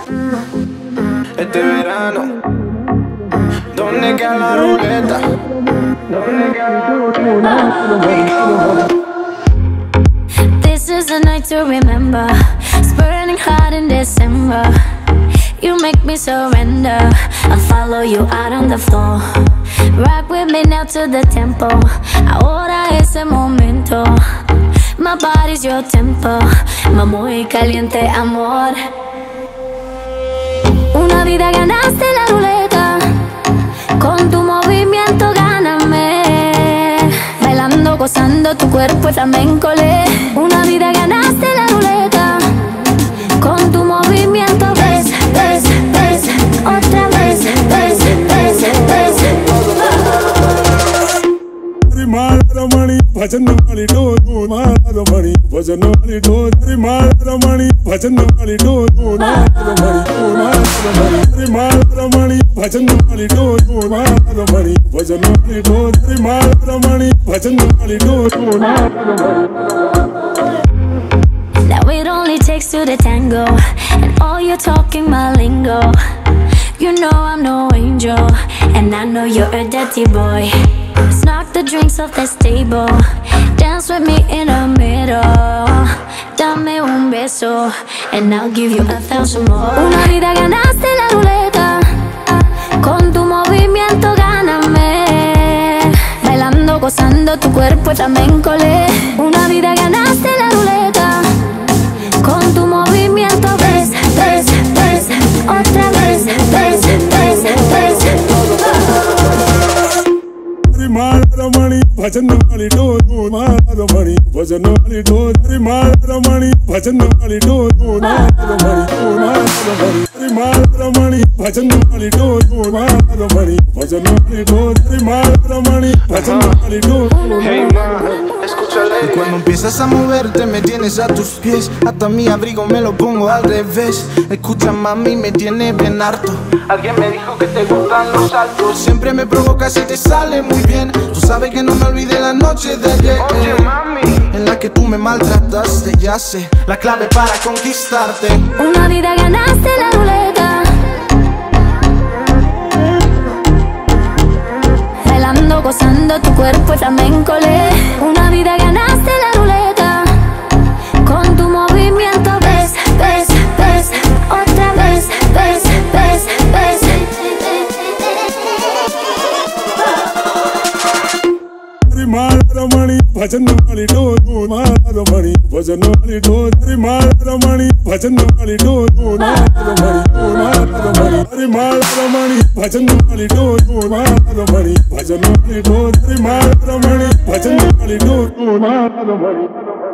Este verano, ¿dónde queda la ruleta? This is a night to remember. It's burning hot in December. You make me surrender. I'll follow you out on the floor. Rock with me now to the tempo. Ahora es el momento. My body's your tempo. My muy caliente amor. Una vida ganaste la ruleta. Con tu movimiento gáname. Bailando, gozando tu cuerpo flamenco. Una vida ganaste la ruleta. Con tu movimiento ves, ves, ves. Otra vez, ves, ves, ves. Ramaani bhajan wali do Ramaani bhajan wali do Ramaani bhajan wali do Ramaani bhajan wali do Ramaani bhajan wali do Ramaani bhajan wali do. Now it only takes two to tango, and all you're talking my lingo. You know I'm no angel, and I know you're a dirty boy. Let's knock the drinks off this table. Dance with me in the middle. Dame un beso, and I'll give you 1,000 more. Una vida ganaste la ruleta. Con tu movimiento gáname. Bailando, gozando tu cuerpo flamenco. Una vida ganaste la ruleta. Con tu movimiento ves, ves, ves. Otra vez, ves, ves, ves. Ramaani bhajan wali do Ramaani bhajan wali do Ramaani bhajan wali do Ramaani bhajan wali do Ramaani bhajan wali do Ramaani bhajan wali do. Hey ma, escúchale. Y cuando empiezas a moverte me tienes a tus pies. Hasta mi abrigo me lo pongo al revés. Escucha mami, me tiene bien harto. Alguien me dijo que te gustan los saltos. Siempre me provocas y te sale muy bien. Tú sabes que no me olvidé la noche de ayer. Oye mami, en la que tú me maltrataste. Ya sé la clave para conquistarte. Una vida ganaste la ruleta. Bailando, gozando tu cuerpo flamenco. Una vida ganaste la ruleta. Con tu movimiento ves, ves, ves. Otra vez, ves, ves, ves. Ramaani bhajan wali do Ramaani bhajan wali do Ramaani bhajan wali do Ramaani bhajan wali do Ramaani bhajan wali do Ramaani bhajan wali do.